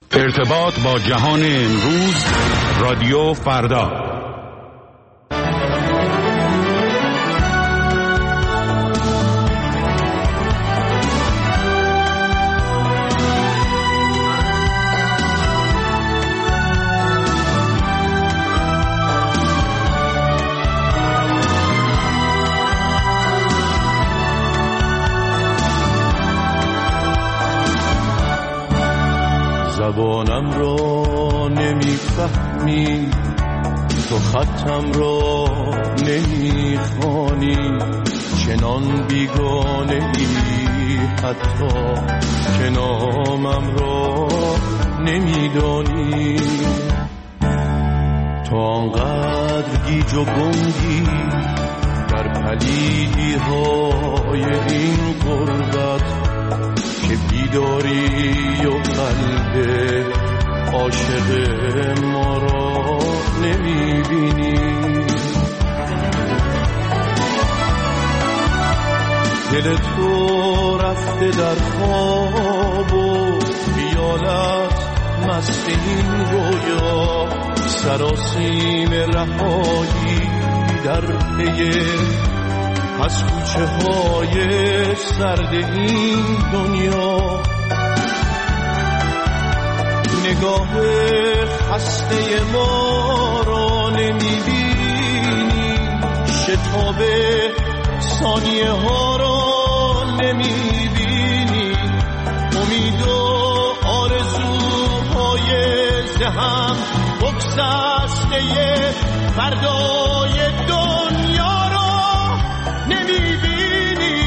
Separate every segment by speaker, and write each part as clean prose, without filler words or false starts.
Speaker 1: ارتباط با جهان امروز، رادیو فردا.
Speaker 2: زبانم را نمیفهمی، تو خطم را نمیخوانی، چنان بیگانه ای حتی که نامم را نمیدانی. تو آنقدر گیج و گنگی در پلیدی های این غربت که بیداری و قلب عاشق ما را نمیبینی. دل تو رفته در خواب و خیالت مست این رویا، سراسیم رهایی در پی از کوچه های سرد این دنیا. نگاه خسته ما را نمیبینی، شتاب ثانیه ها را نمیبینی، امید و آرزوهای ذهن بگسسته فردای دنیا را نمیبینی.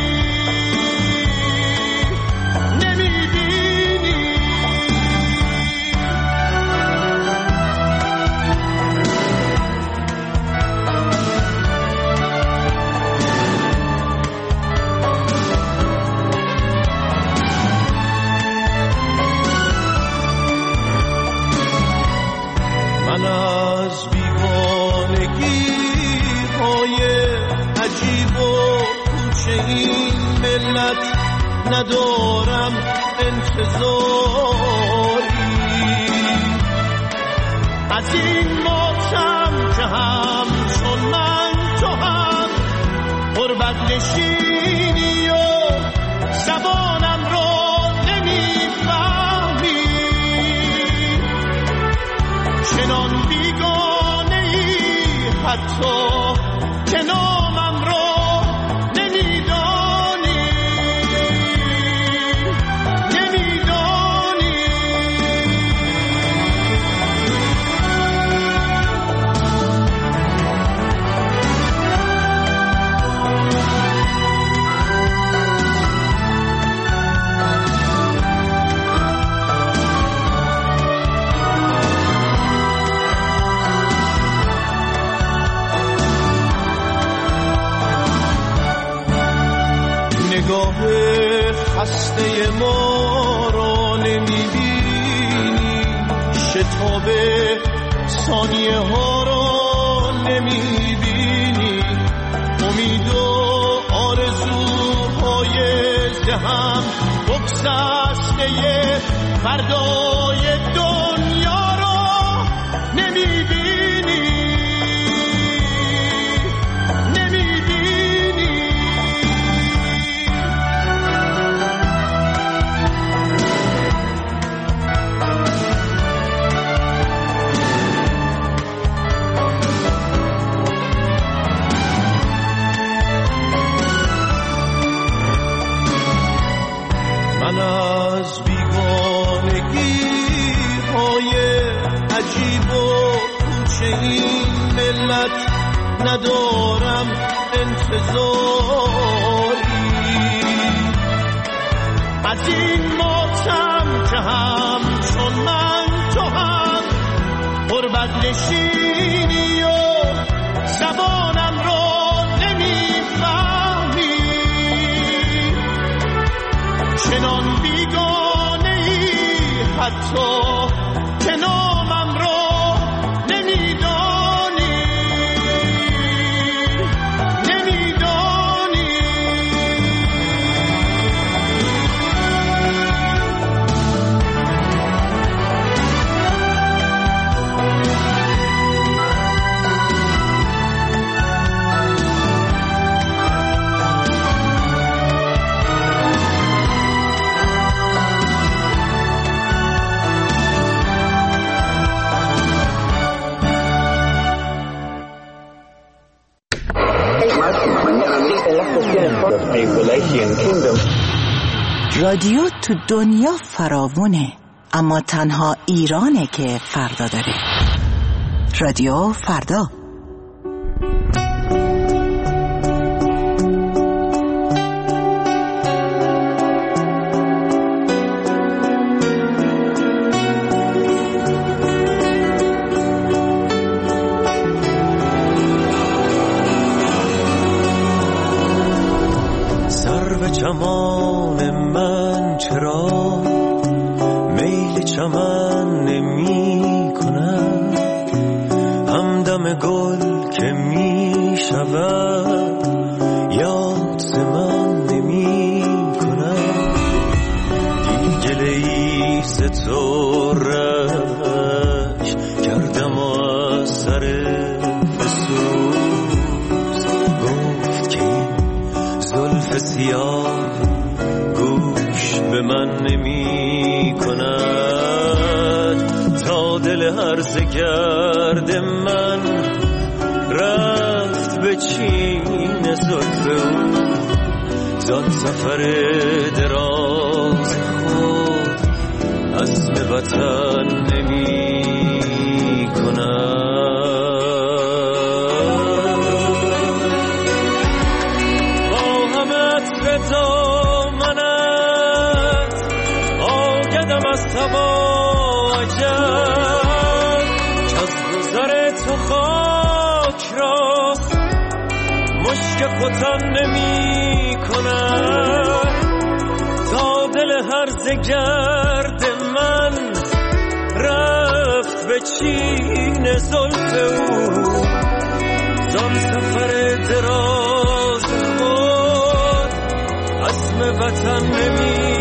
Speaker 2: من از بیگانگی های عجیب و کوچه این ملت ندارم انتظاری، از این ماتم که همچون من تو هم غربت نشینی و زبانم را نمیفهمی، چنان بیگانه ای حتی که نامم را نمیدانی. نگاه خسته ما را نمیبینی، شتاب ثانیه ها را نمیبینی، امید و آرزوهای ذهن بگسسته فردای دنیا را نمیبینی. من از بیگانگی های عجیب و کوچه این ملت ندارم انتظاری، از این ماتم که همچون من تو هم غربت نشینی و زبانم را نمیفهمی، چنان بیگانه ای حتی که نامم را نمیدانی.
Speaker 3: رادیو تو دنیا فراوونه، اما تنها ایرانه که فردا داره. رادیو فردا.
Speaker 4: چمان من چرا میل چمن نمی کنم، همدم گل که می شود یاد ز من نمی کنم. دیگله ای ز تو رش کردم و از سر بسوز، گفت که این زلف سیاه گوش به من نمی کند. تا دل هرزه گرد من رفت به چین زلف او، زان سفر دراز خود عزم وطن نمی کند. از تواجد از گذر تو خاک راست مشک ختن نمی کند. تا دل هرزه گرد من رفت به چین زلف او، زان سفر دراز خود عزم وطن نمی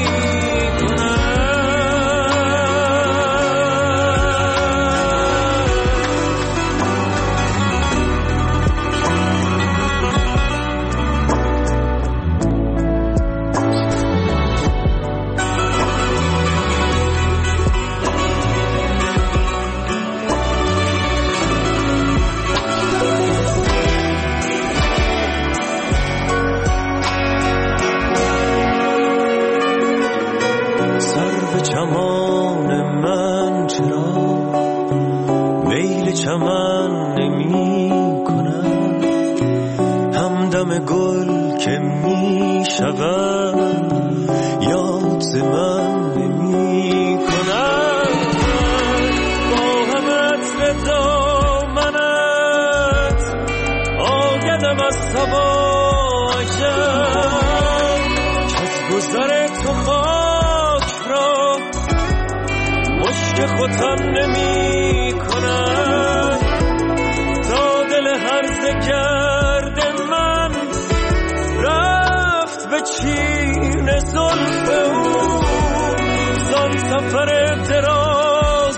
Speaker 4: چمان من چرا میل چمن نمی کنم، همدم گل که می شود یاد ز من نمی کنم. با همت به دامنت آگدم از تواجد که از گذر تو مشک ختن نمی کند. تا دل هرزه گرد من رفت به چین زلف او، زان سفر دراز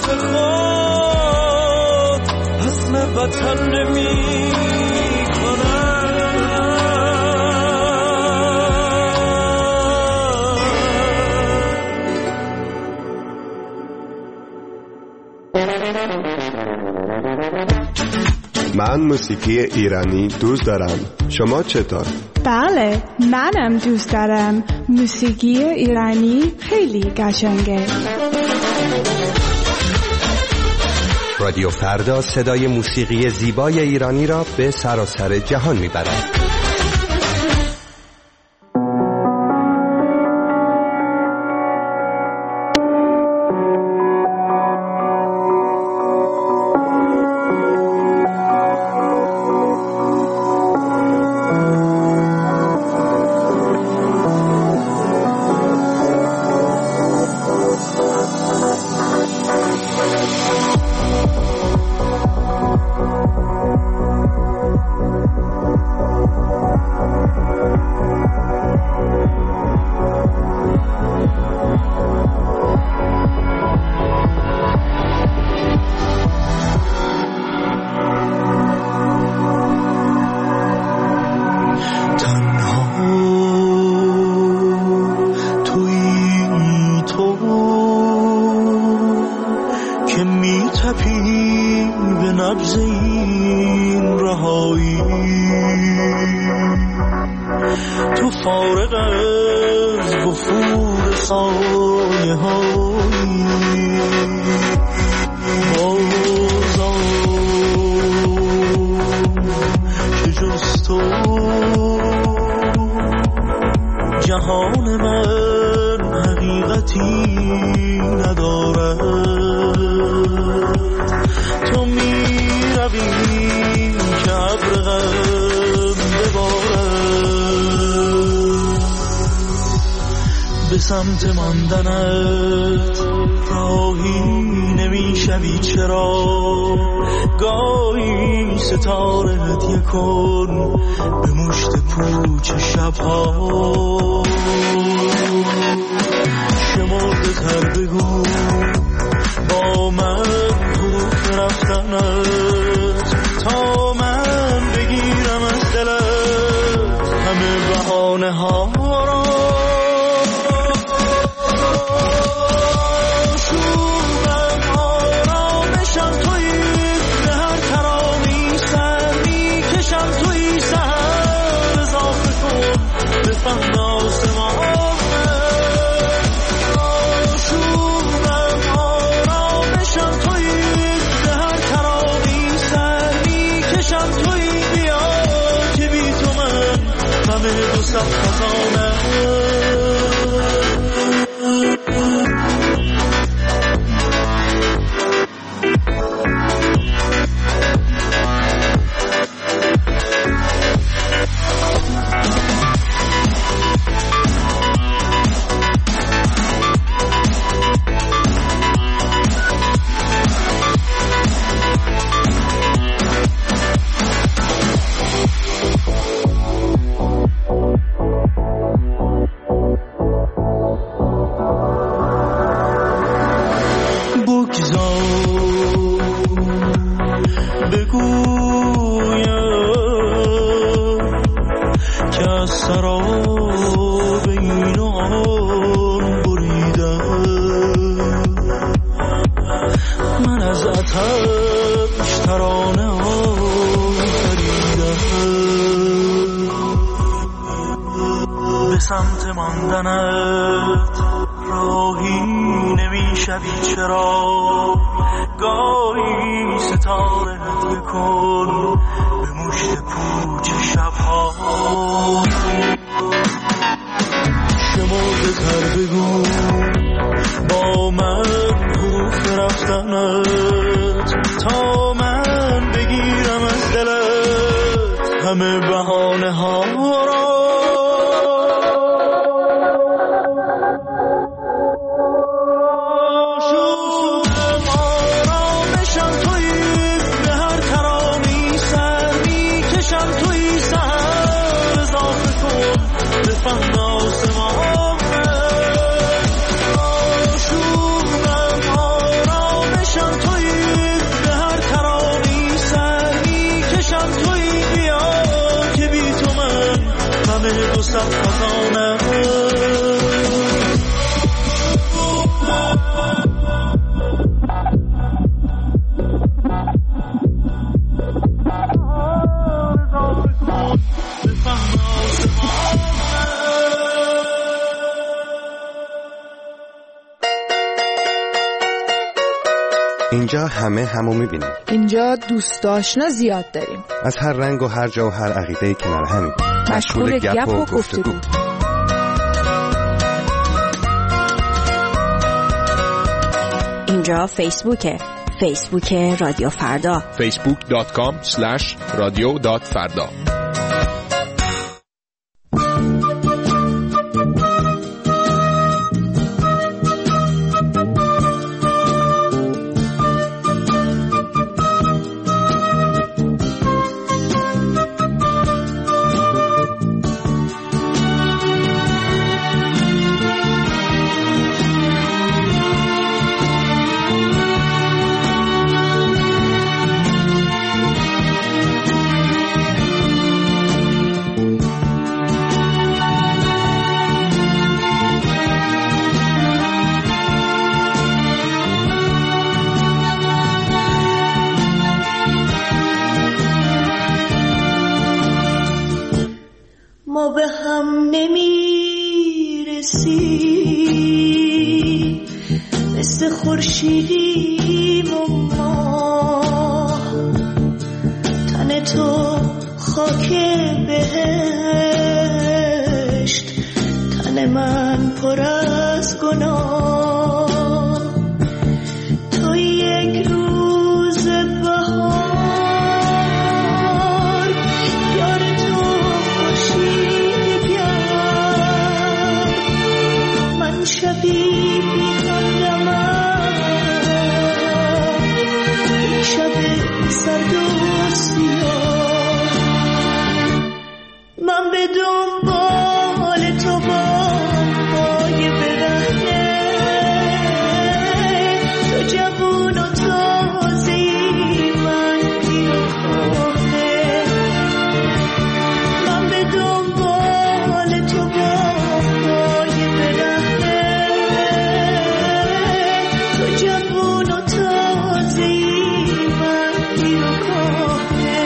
Speaker 4: خود عزم وطن نمی کند.
Speaker 5: من موسیقی ایرانی دوست دارم. شما چطور؟
Speaker 6: بله، منم دوست دارم. موسیقی ایرانی خیلی قشنگه.
Speaker 7: رادیو فردا صدای موسیقی زیبای ایرانی را به سراسر جهان میبرد.
Speaker 4: سایه هایی بازا که جز تو جهان من حقیقتی ندارد. تو می روی که ابر غم ببارد، به سمت ماندنت راهی نمی شوی چرا؟ گاهی ستاره هدیه کن به مشت پوچ شبها. شمرده تر بگو با من حروف رفتنت، تا من بگیرم از دلت همه بهانه ها را.
Speaker 7: اینجا همو میبینیم.
Speaker 8: اینجا دوست آشنا زیاد داریم،
Speaker 7: از هر رنگ و هر جا و هر عقیده‌ای کنار همیم،
Speaker 8: مشغول گپ و گفتگو.
Speaker 3: اینجا فیسبوک رادیو فردا،
Speaker 1: facebook.com/radio.farda.
Speaker 9: مثل خورشیدیم و ماه، تن تو خاک بهشت، تن من پر از گناه. تو یک روز بهار، یار تو خورشید گرم، من شبی بی همدمم، یک شب سرد و سیاه. من به دنبال تو با پای برهنه، تو جوون و تازه‌ای، من پیر و کهنه. من به دنبال تو با پای برهنه، تو جوون و تازه‌ای، من پیر و کهنه.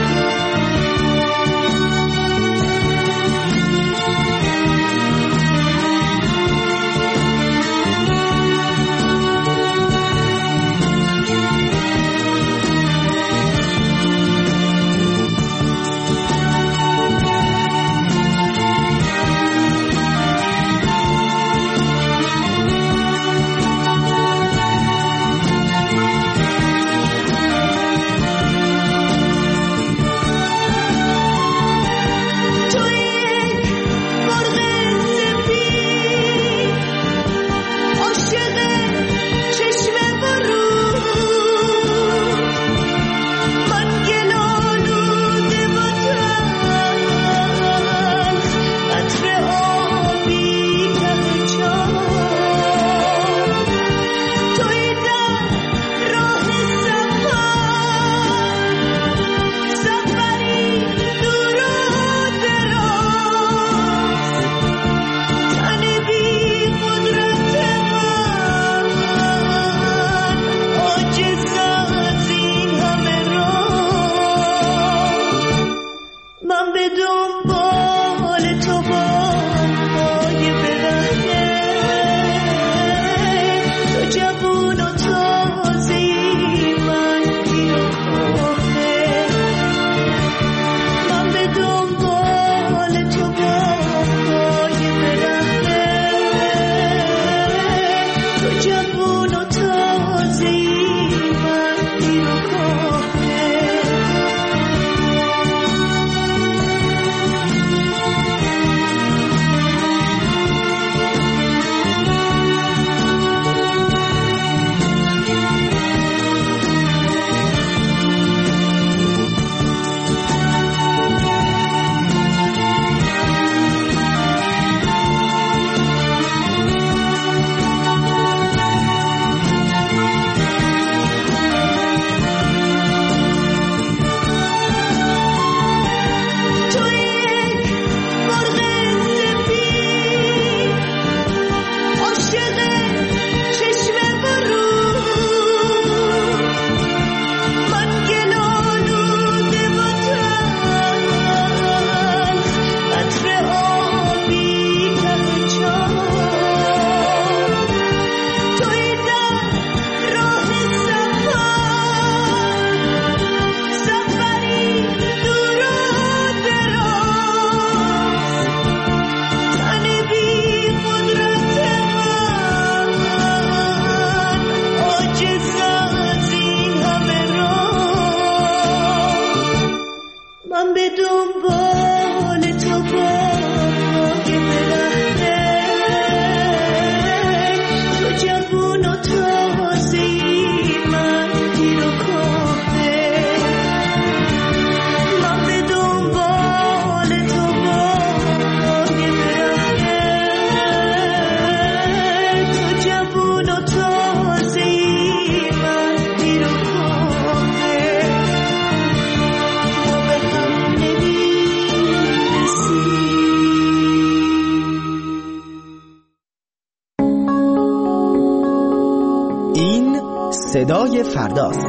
Speaker 10: صدای فرداست.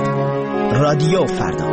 Speaker 10: رادیو فردا.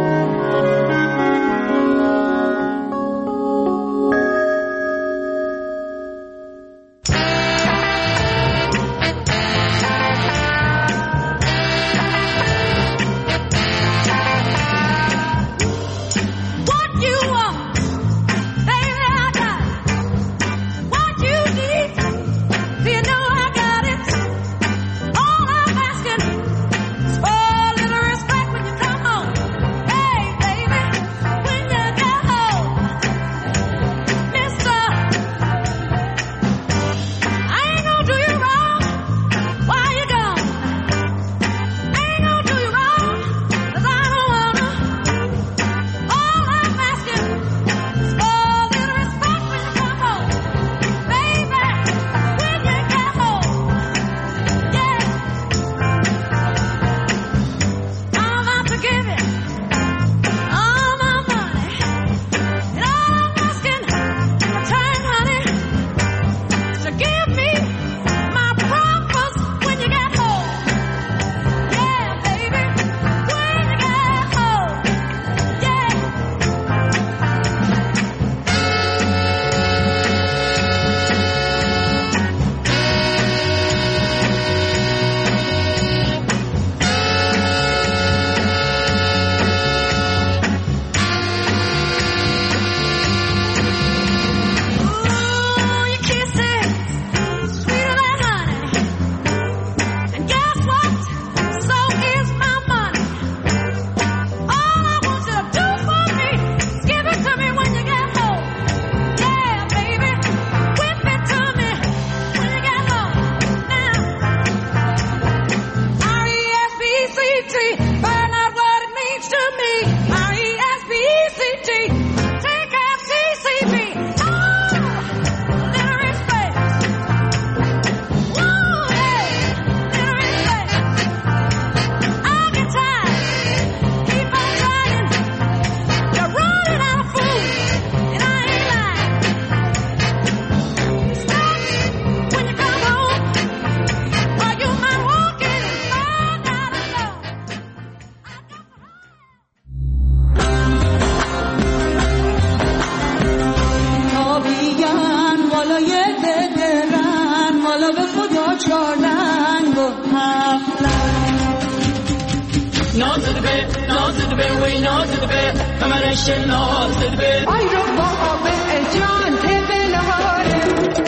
Speaker 11: نازد به وی نازد به کمرش نازد به
Speaker 12: آی رو با به جان تبلهاره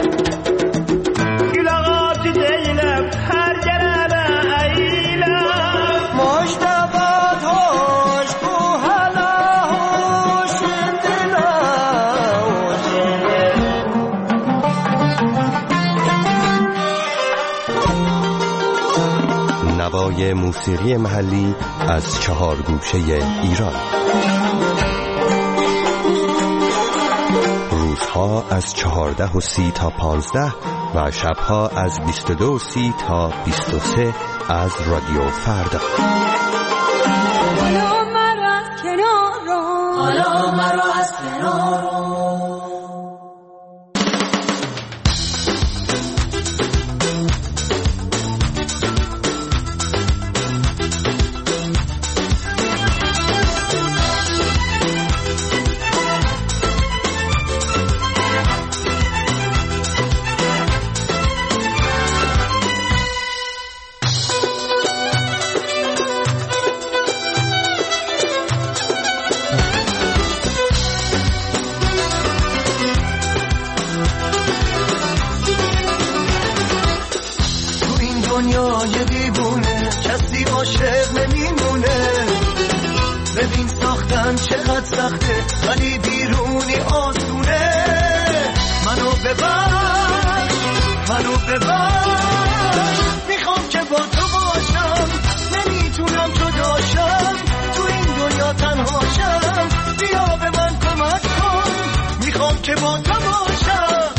Speaker 2: گلغات دیلم هر جرم ایلم
Speaker 4: مشتبات هاش کو حالا هوش
Speaker 7: نوای موسیقی محلی از 4 گوشه ایران. روزها از 14:30 تا 15 و شبها از 22:30 تا 23 از رادیو فردا.
Speaker 9: حالا مرا از کنار
Speaker 4: دنیای دیوونه کسی عاشق نمیمونه. ببین ساختن چقدر سخته ولی بیرونی آسونه. منو ببخش میخوام که با تو باشم، نمیتونم جداشم، تو این دنیا تنهاشم. بیا به من کمک کن، میخوام که با تو باشم.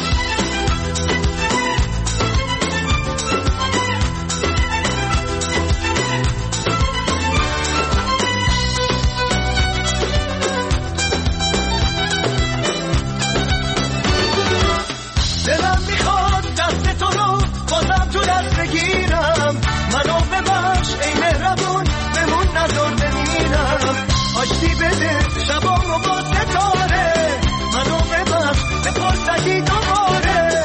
Speaker 4: دلم میخواد دست تو رو بازم تو دست بگیرم. منو ببخش ای مهربون، بمون نذار بمیرم. آشتی بده شبامو با ستاره، منو ببخش به فرصتی دوباره.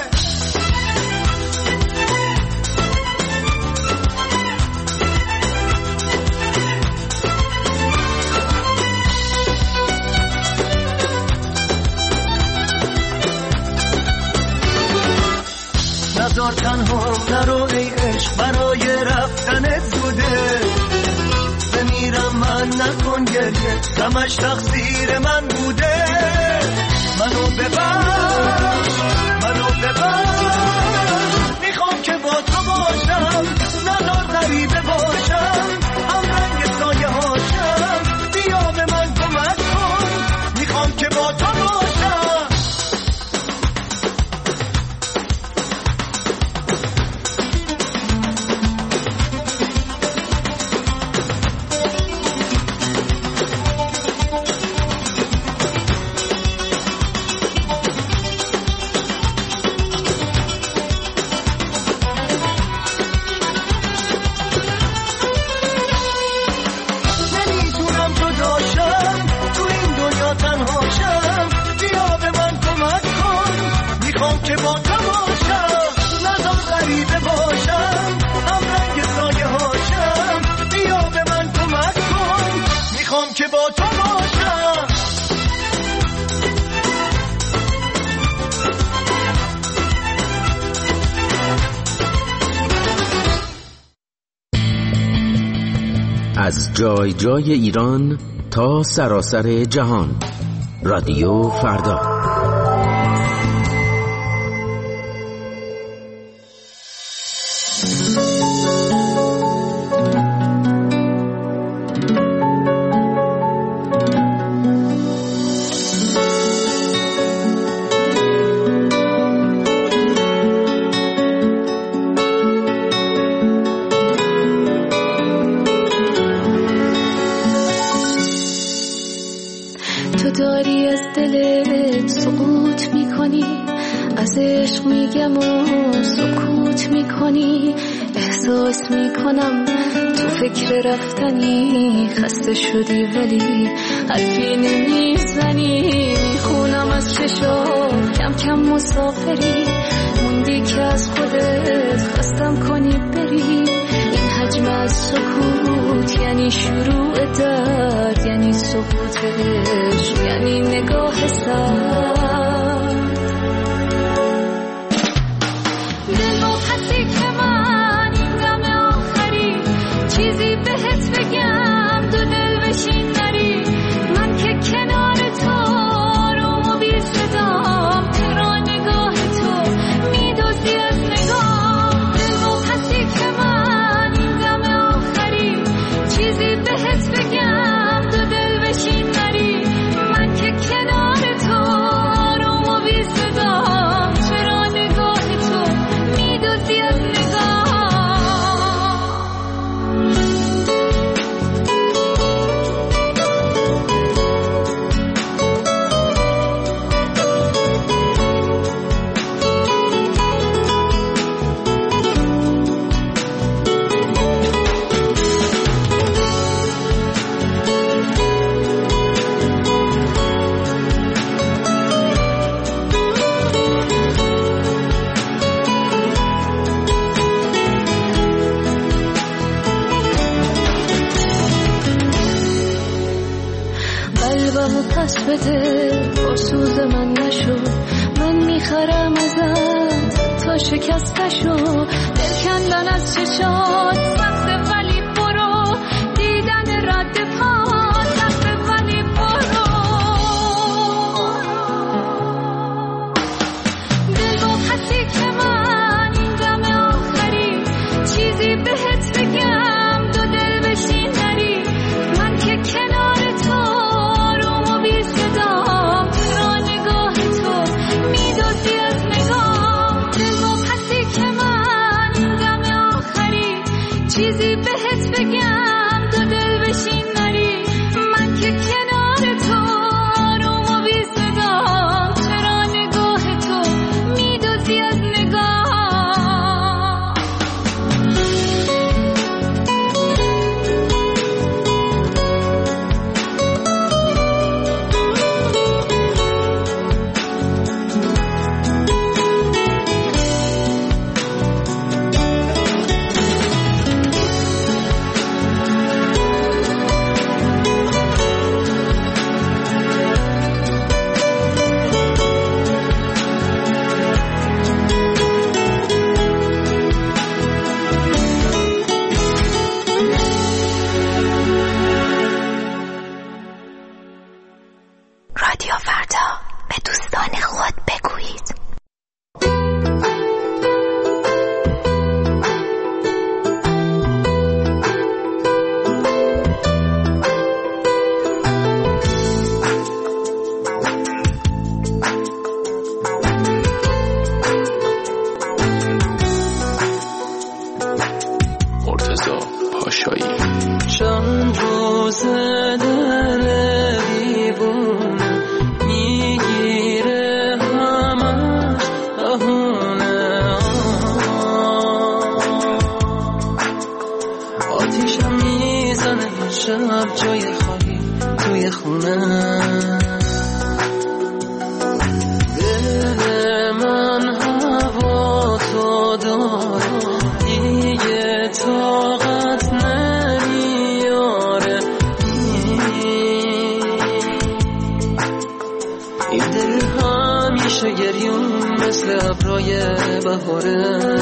Speaker 4: نذار تنها نرو ای عشق، برای رفتنت زوده. بمیرم من نکن گریه، غمش تقصیر من بوده. منو ببخش میخوام که با تو باشم، نذار غریبه باشم، هم رنگ سایه هاشم. بیا به من کمک کن، میخوام که با تو باشم. که با تو باشم، نذار غریبه باشم، هم رنگ سایه هاشم. بیا به من کمک کن، میخوام که با تو باشم.
Speaker 13: از جای جای ایران تا سراسر جهان، رادیو فردا.
Speaker 14: داری از دلت سقوط میکنی، از عشق میگم و سکوت میکنی. احساس میکنم تو فکر رفتنی، خسته شدی ولی حرفی نمیزنی. میخونم از چشات کم کم مسافری، موندی که از خودت خواستم کنی بری. این حجم از سکوت یعنی شروع درد، یعنی سقوط عشق، یعنی نگاه سرد. دل و پسی که من این دم آخری چیزی بهت بگم، دو دل بشین نری، من که کنار تو روم و بی صدام، چرا نگاه تو میدوزی از نگاه. دل و پسی که من این دم آخری چیزی بهت بگم، دو دل بشین نری، من که کنار تو روم و بی صدام، چرا نگاه تو میدوزی از نگاه. قلبمو پس بده، با سوز من نشو، من میخرم ازت تا شکستشو. دل کندن از چشات سخته ولی برو، دیدن رد پا سخته ولی برو. دل و پسی که من این دم آخری چیزی بهت بگم، دو دل بشین نری، من که کنار تو روم و بی صدام، چرا نگاه تو میدوزی از نگاه. دل و پسی که من این دم آخری چیزی بهت بگم، دو دل بشین نری، من که کنار تو روم و بی صدام، چرا نگاه تو میدوزی از نگاه.
Speaker 3: رادیو فردا، به دوستان خود بگویید.
Speaker 15: مرتضی پاشایی.
Speaker 16: چند روز دل دیوونه میگیره همش بهونه، آتیشم میزنه شب جای خالی توی خونه. دل من هوا تو داره دیگه طاقت نمیاره، این دل همیشه گریون مثل ابرای بهاره.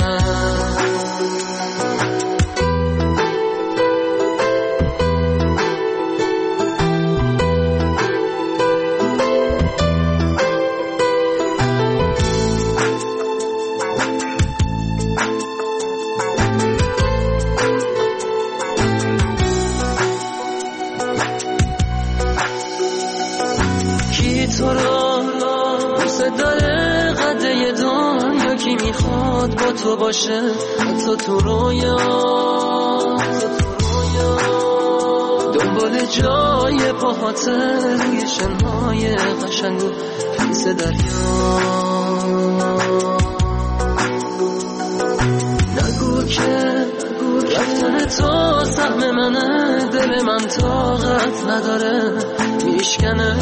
Speaker 16: کی تو را دوست داره قده دنیا، کی میخواد با تو باشه حتی تو رویا، دنبال جای پاهاته روی شنهای قشنگ و خیس دریا. نگو که رفتن تو سهم منه، دل من طاقت نداره میشکنه.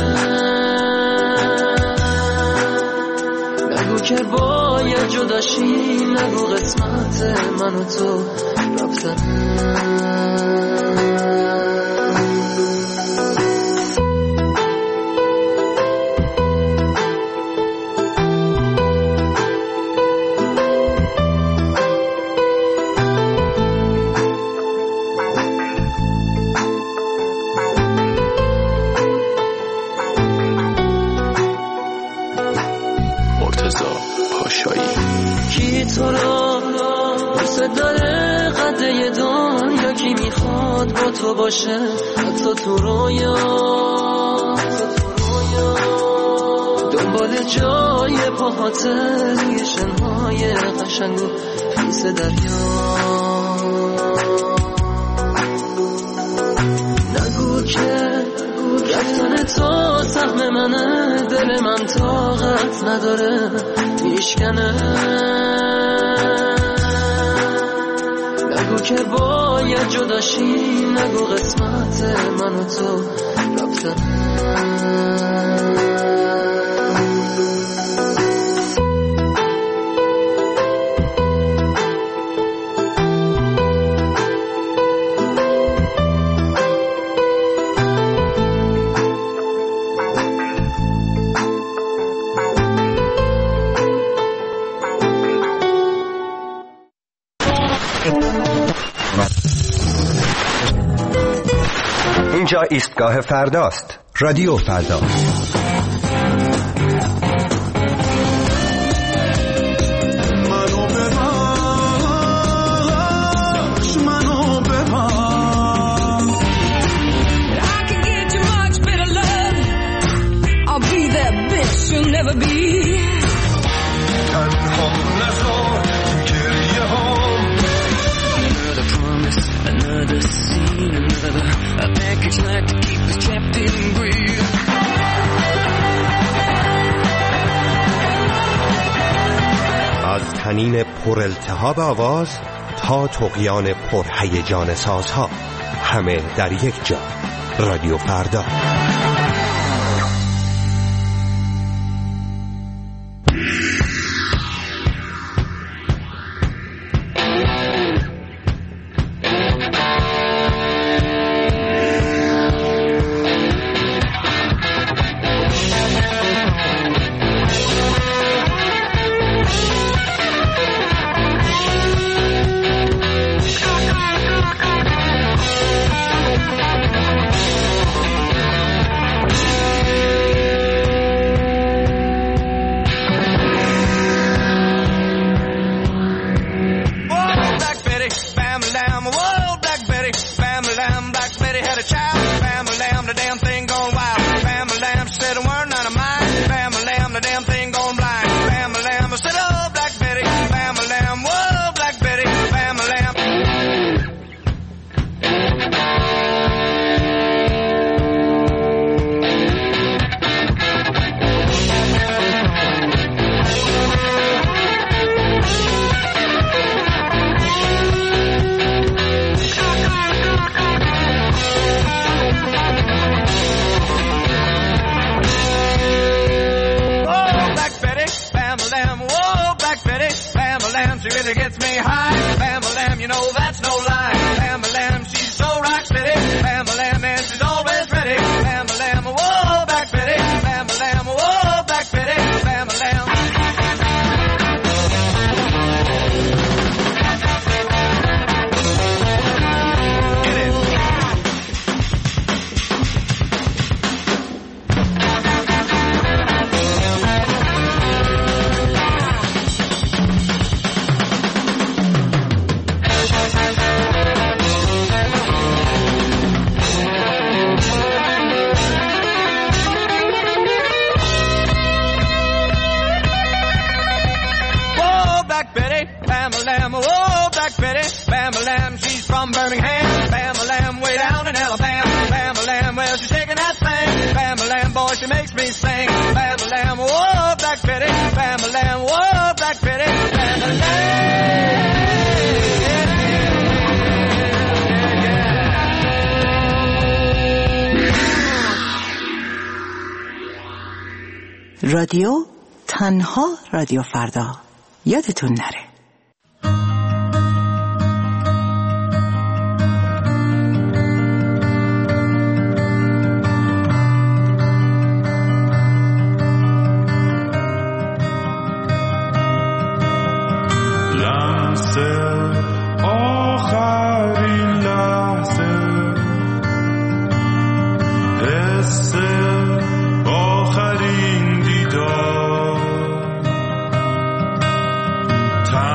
Speaker 16: نگو که باید جداشی، نگو قسمت من و تو رفتنه. میخواد با تو باشه حتی تو رویا دنبال جای پاهاته روی شنهای قشنگ و خیس دریا نگو که رفتن تو سهم منه دل من طاقت نداره میشکنه نگو که باید جداشی نگو قسمت من و تو رفتنه
Speaker 7: اینجا ایستگاه فرداست. رادیو فردا. از تنین پر التهاب آواز تا طغیان پر هیجان سازها، همه در یک جا. رادیو فردا.
Speaker 3: رادیو تنها رادیو فردا، یادتون نره.
Speaker 17: time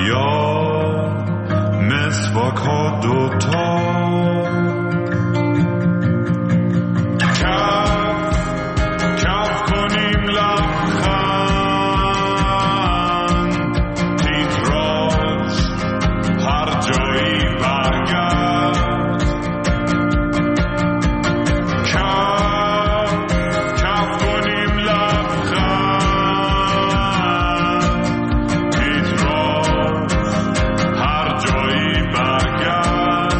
Speaker 17: فریاد مسواک ها دوتا کف کنیم لبخند تیتراژ هر جایی برگرد کف کنیم لبخند تیتراژ هر جایی برگرد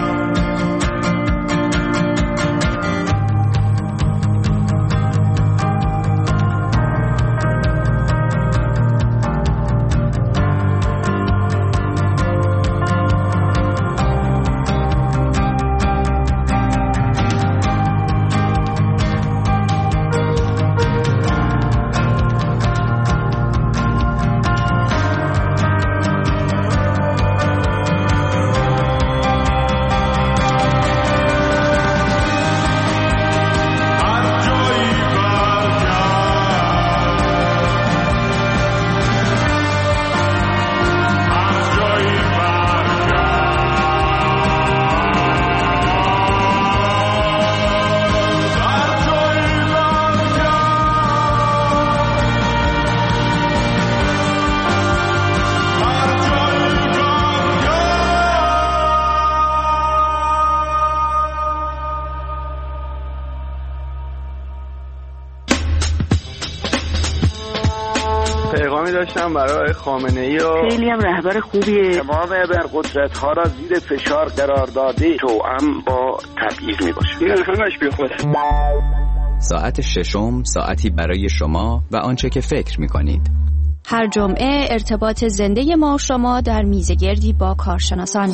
Speaker 18: پیغامی داشتم برای خامنه‌ای و
Speaker 19: خیلی هم رهبر خوبیه.
Speaker 18: تمام ابرقدرت‌ها را زیر فشار قرار داده توأم با تبعیض میباشه. این همش بیخوده.
Speaker 20: ساعت ششم ساعتی برای شما و آنچه که فکر می‌کنید.
Speaker 21: هر جمعه ارتباط زنده ما و شما در میزگردی با کارشناسان.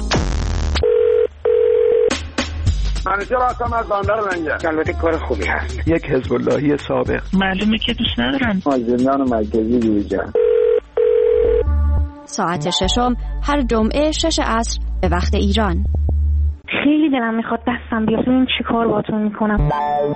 Speaker 18: منیجر هستم از بندر لنگر. البته کار خوبی هست. یک حزب اللهی سابق.
Speaker 19: معلومه که دوست ندارن.
Speaker 18: زندان مرکزی جوجا.
Speaker 21: ساعت ششم هر جمعه 6 عصر به وقت ایران.
Speaker 19: خیلی دلم میخواد دستم بیاد ببینم چی کار باهاتون میکنم.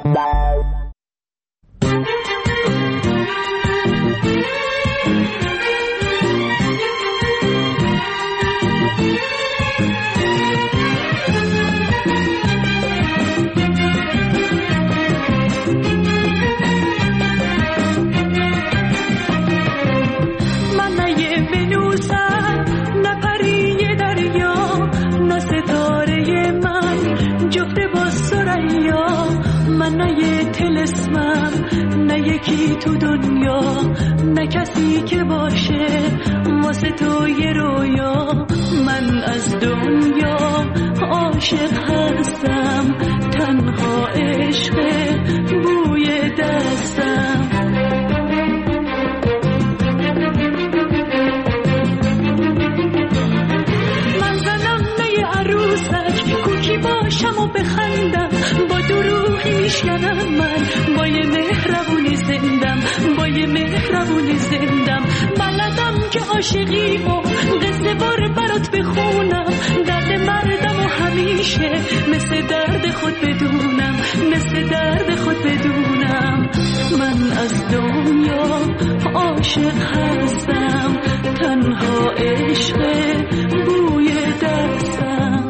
Speaker 22: من نه یه تلسمم، نه یکی تو دنیا، نه کسی که باشه واسه تو یه رویا. من از دنیا عاشق هستم، تنها عشق بوی دستم. من زنم نه یه عروسک، کوکی باشم و بخندم، با دروغی میشکنم. من با یه مهربونی زندم، با یه مهربونی زندم. بلدم که عاشقی و قصه بار برات بخونم، درد مردم و همیشه مثل درد خود بدونم، مثل درد خود بدونم. من از دنیا عاشق هستم، تنها عشق بوی دستم.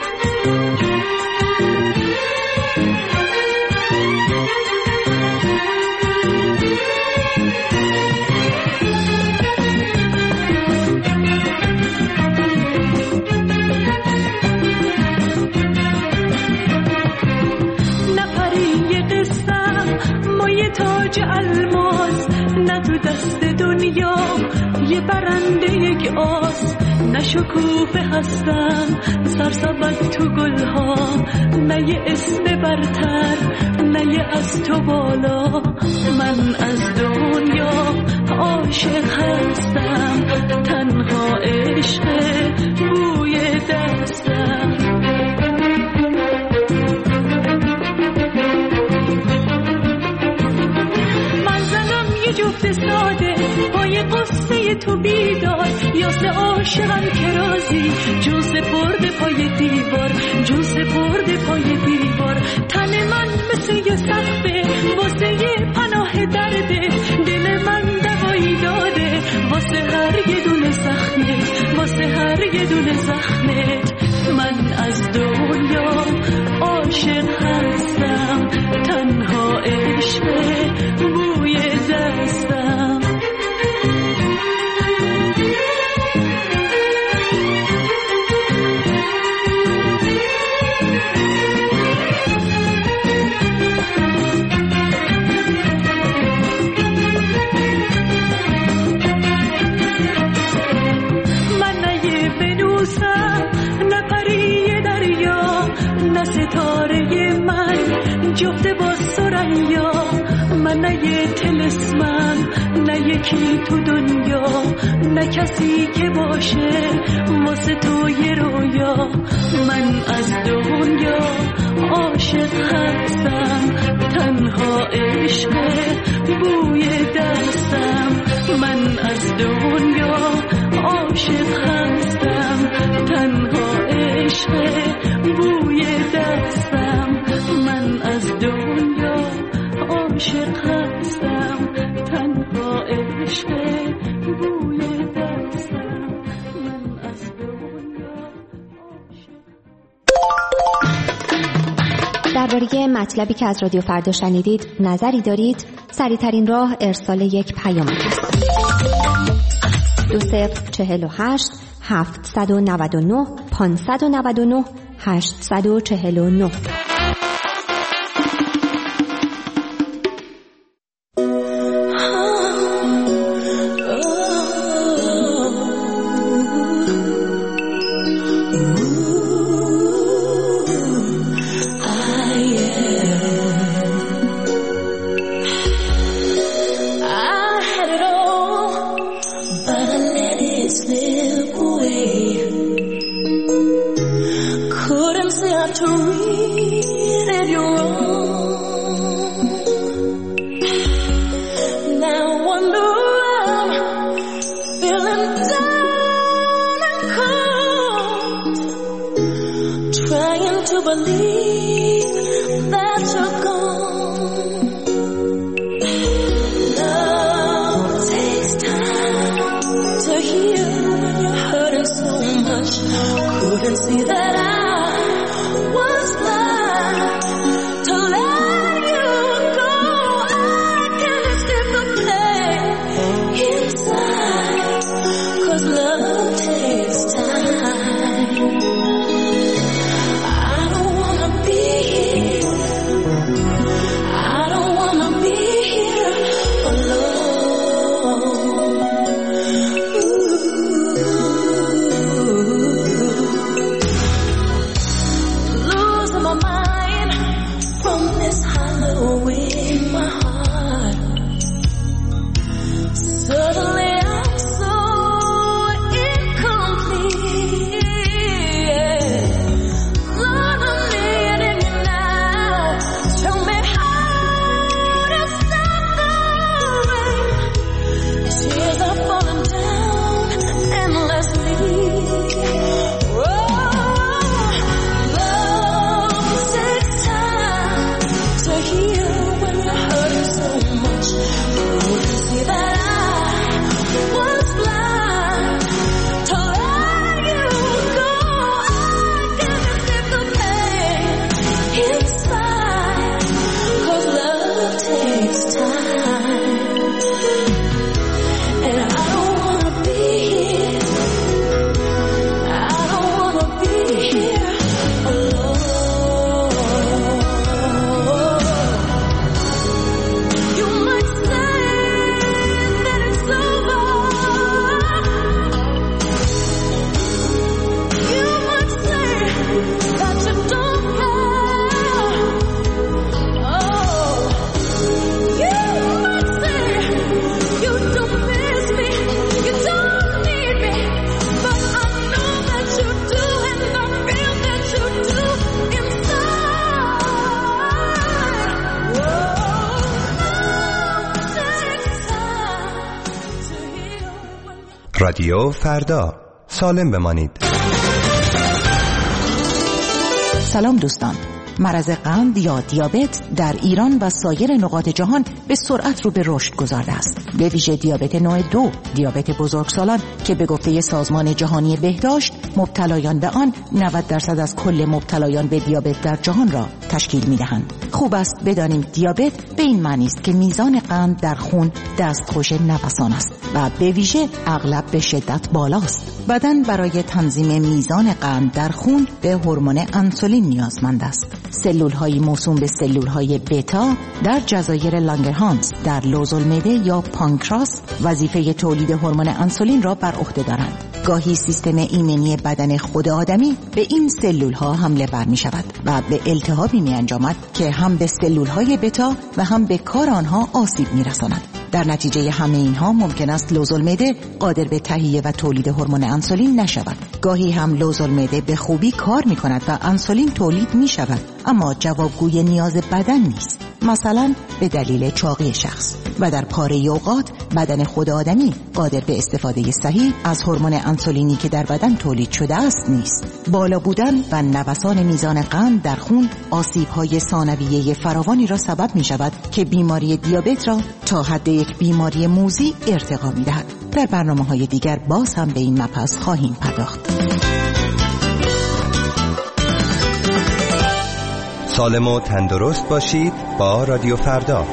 Speaker 22: تاج الماس نه تو دست دنیا، یه برنده یک آس. نه شکوفه هستم سرسبد تو گلها، نه یه اسم برتر، نه یه از تو بالا. من از دنیا عاشق هستم، تنها عشق بوی دستم. جفت ساده پای قصه تو بیدار، یاس عاشقم که رازی جون سپرده پای دیوار، جون سپرده پای دیوار. تن من مثل یه سقفه واسه یه پناه درده، دل من دوایی داده واسه هر یه دونه زخمه، هر یه دونه زخمت. من از دنیا عاشق هستم، تنها عشق بوی دستم. ستاره من جفته با سریا، من نه یه طلسمم، نه یکی تو دنیا، نه کسی که باشه واسه تو یه رویا. من از دنیا عاشق هستم، تنها عشق بوی دستم. من از دنیا عاشق هستم، تنها عشق بوی دستم. من از دنیا عاشق هستم، تنها عشق بوی دستم. من از دنیا
Speaker 5: درباره مطلبی که از رادیو فردا شنیدید نظری دارید؟ سریع‌ترین راه ارسال یک پیام است. 2048 799 599 849.
Speaker 7: رادیو فردا، سالم بمانید.
Speaker 3: سلام دوستان، مرض قند یا دیابت در ایران و سایر نقاط جهان به سرعت رو به رشد گذارده است. به ویژه دیابت نوع 2، دیابت بزرگسالان که به گفته سازمان جهانی بهداشت مبتلایان به آن 90% از کل مبتلایان به دیابت در جهان را تشکیل می‌دهند. خوب است بدانیم دیابت به این معنی است که میزان قند در خون دستخوش نوسان است و به ویژه اغلب به شدت بالاست. بدن برای تنظیم میزان قند در خون به هورمون انسولین نیازمند است. سلول‌های موسوم به سلول‌های بتا در جزایر لانگرهانس در لوزالمعده یا پانکراس وظیفه تولید هورمون انسولین را بر عهده دارند. گاهی سیستم ایمنی بدن خود آدمی به این سلول‌ها حمله ور می‌شود و به التهابی می‌انجامد که هم به سلول‌های بتا و هم به کار آنها آسیب می‌رساند. در نتیجه همه اینها ممکن است لوزالمعده قادر به تهیه و تولید هورمون انسولین نشود. گاهی هم لوزالمعده به خوبی کار می‌کند و انسولین تولید می‌شود، اما جوابگوی نیاز بدن نیست، مثلا به دلیل چاقی شخص. و در پاره اوقات بدن خود آدمی قادر به استفاده صحیح از هورمون انسولینی که در بدن تولید شده است نیست. بالا بودن و نوسان میزان قند در خون آسیب‌های ثانویه فراوانی را سبب می‌شود که بیماری دیابت را تا حد یک بیماری موذی ارتقا می‌دهد. در برنامه‌های دیگر باز هم به این مبحث خواهیم پرداخت.
Speaker 7: سالم و تندرست باشید با رادیو فردا.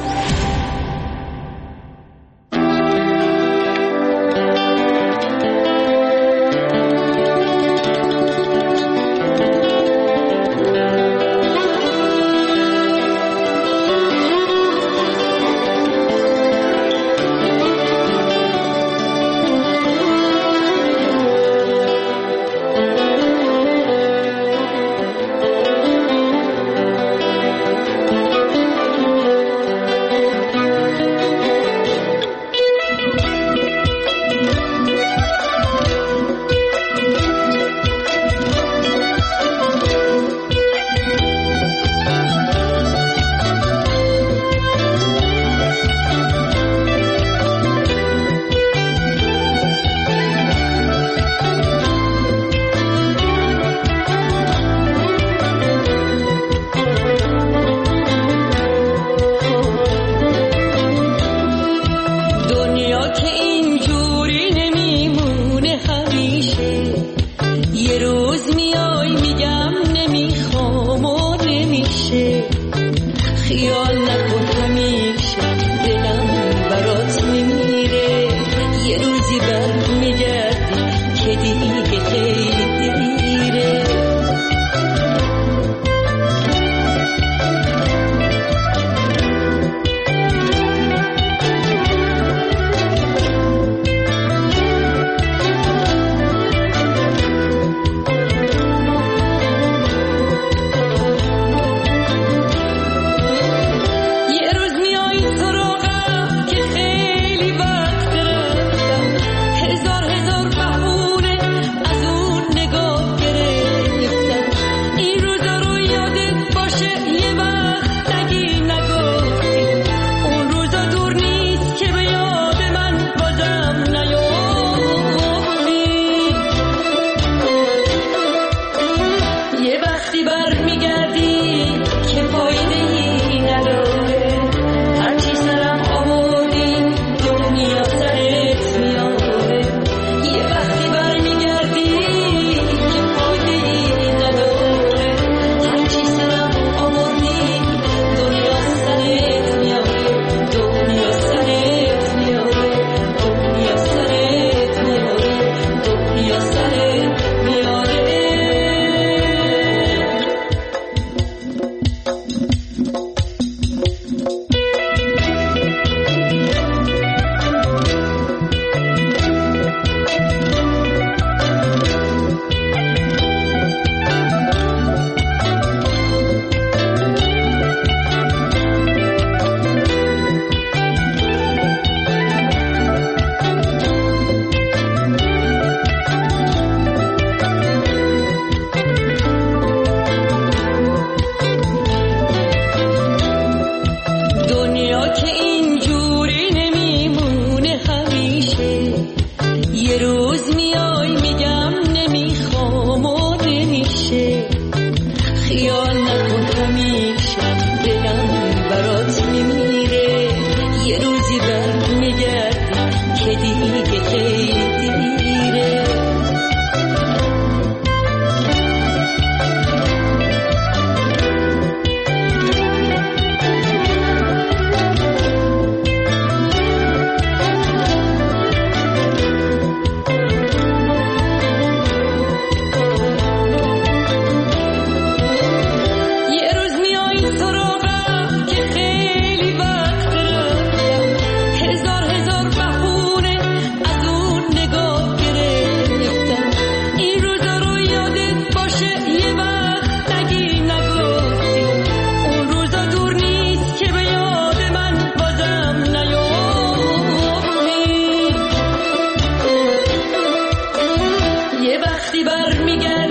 Speaker 16: وقتی برمیگردی